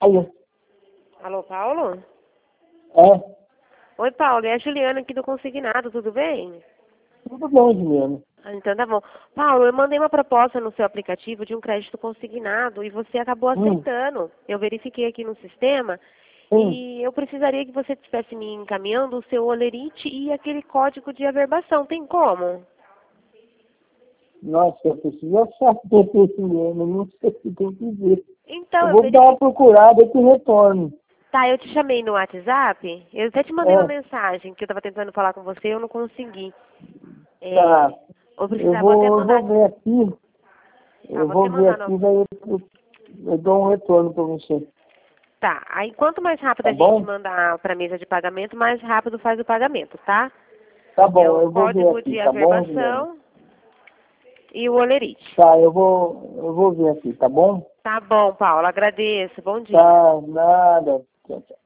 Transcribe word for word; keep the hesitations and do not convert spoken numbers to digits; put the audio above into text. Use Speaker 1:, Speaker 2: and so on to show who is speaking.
Speaker 1: Alô?
Speaker 2: Alô, Paulo?
Speaker 1: É,
Speaker 2: Oi, Paulo, é a Juliana aqui do Consignado, tudo bem?
Speaker 1: tudo bom, Juliana.
Speaker 2: Ah, então tá bom. Paulo, eu mandei uma proposta no seu aplicativo de um crédito consignado e você acabou
Speaker 1: Hum,
Speaker 2: aceitando. Eu verifiquei aqui no sistema
Speaker 1: hum.
Speaker 2: e eu precisaria que você estivesse me encaminhando o seu olerite e aquele código de averbação. Tem como?
Speaker 1: Nossa, eu preciso achar esse Juliana, não sei o que tem que ver.
Speaker 2: Então,
Speaker 1: Eu
Speaker 2: eu
Speaker 1: vou dar uma
Speaker 2: verifiquei.
Speaker 1: procurada e te retorno.
Speaker 2: Tá, eu te chamei no WhatsApp. Eu até te mandei uma
Speaker 1: É,
Speaker 2: mensagem que eu estava tentando falar com você e eu não consegui.
Speaker 1: tá.
Speaker 2: É, eu
Speaker 1: Eu
Speaker 2: precisava até
Speaker 1: vou, eu vou
Speaker 2: mandar.
Speaker 1: ver aqui,
Speaker 2: Tá,
Speaker 1: eu
Speaker 2: vou até
Speaker 1: vou ver
Speaker 2: mandar
Speaker 1: aqui, daí eu, eu, eu dou um retorno para você.
Speaker 2: Tá, aí quanto mais rápido
Speaker 1: Tá
Speaker 2: a gente
Speaker 1: bom?
Speaker 2: mandar para a mesa de pagamento, mais rápido faz o pagamento, tá?
Speaker 1: Tá
Speaker 2: É
Speaker 1: bom,
Speaker 2: o
Speaker 1: eu vou ver
Speaker 2: código
Speaker 1: aqui,
Speaker 2: de
Speaker 1: tá bom, Juliana?
Speaker 2: averbação e o olerite.
Speaker 1: Tá, eu vou, eu vou ver aqui, tá bom?
Speaker 2: Tá bom, Paulo, agradeço. Bom dia.
Speaker 1: Tá, nada. Tchau, tchau.